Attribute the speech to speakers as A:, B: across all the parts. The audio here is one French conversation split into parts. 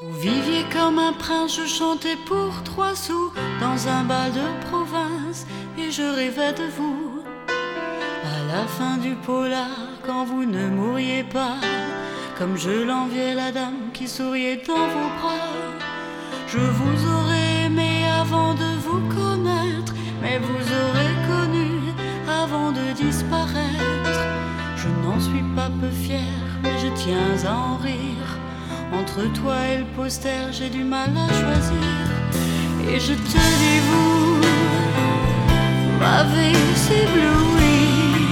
A: Vous viviez comme un prince, je chantais pour 3 sous dans un bal de province et je rêvais de vous. À la fin du polar, quand vous ne mourriez pas, comme je l'enviais la dame qui souriait dans vos bras. Je vous aurais aimé avant de vous connaître, mais vous aurez connu avant de disparaître. Je n'en suis pas peu fier, mais je tiens à en rire. Entre toi et le poster, j'ai du mal à choisir. Et je te dis, vous m'avez ébloui,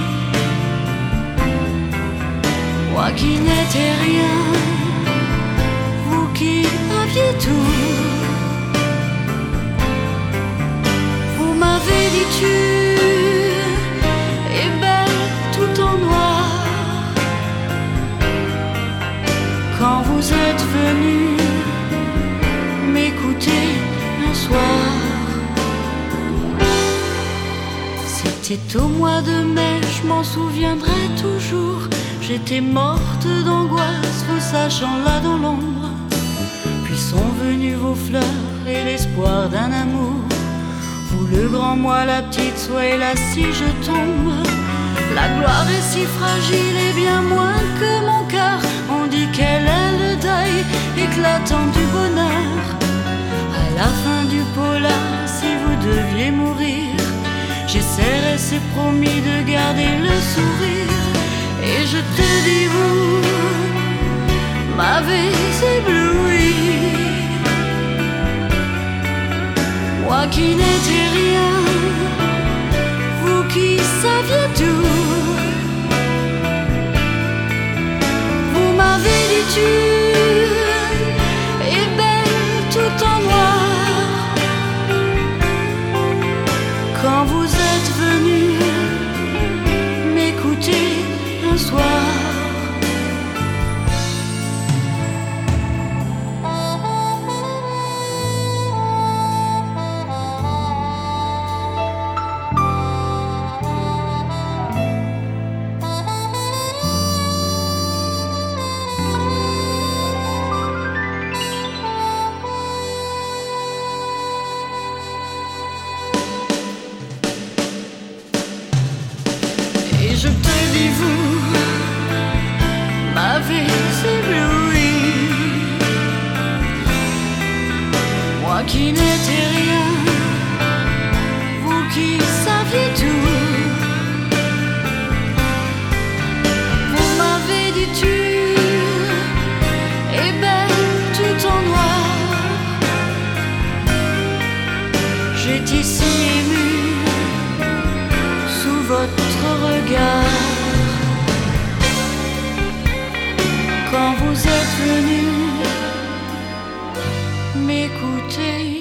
A: moi qui n'étais rien, vous qui aviez tout. Vous m'avez dit tu es belle tout en noir. Quand vous êtes venu m'écouter un soir, c'était au mois de mai, je m'en souviendrai toujours. J'étais morte d'angoisse, vous sachant là dans l'ombre. Puis sont venues vos fleurs et l'espoir d'un amour. Vous le grand, moi la petite, soyez là si je tombe. La gloire est si fragile et bien moins que mon cœur. On dit qu'elle est le deuil éclatant du bonheur. À la fin du polar, si vous deviez mourir, j'essaierai, c'est promis, de garder le sourire. Et je te dis, vous m'avez ébloui, moi qui n'étais rien, vous qui saviez tout. Vous m'avez dit tu es belle tout en noir. Quand vous êtes venu m'écouter un soir, et je te dis, vous m'avez ébloui, moi qui n'étais rien, vous qui saviez tout. Vous m'avez dit tu es belle tout en noir. J'étais si émue sous votre regard. Quand vous êtes venu m'écouter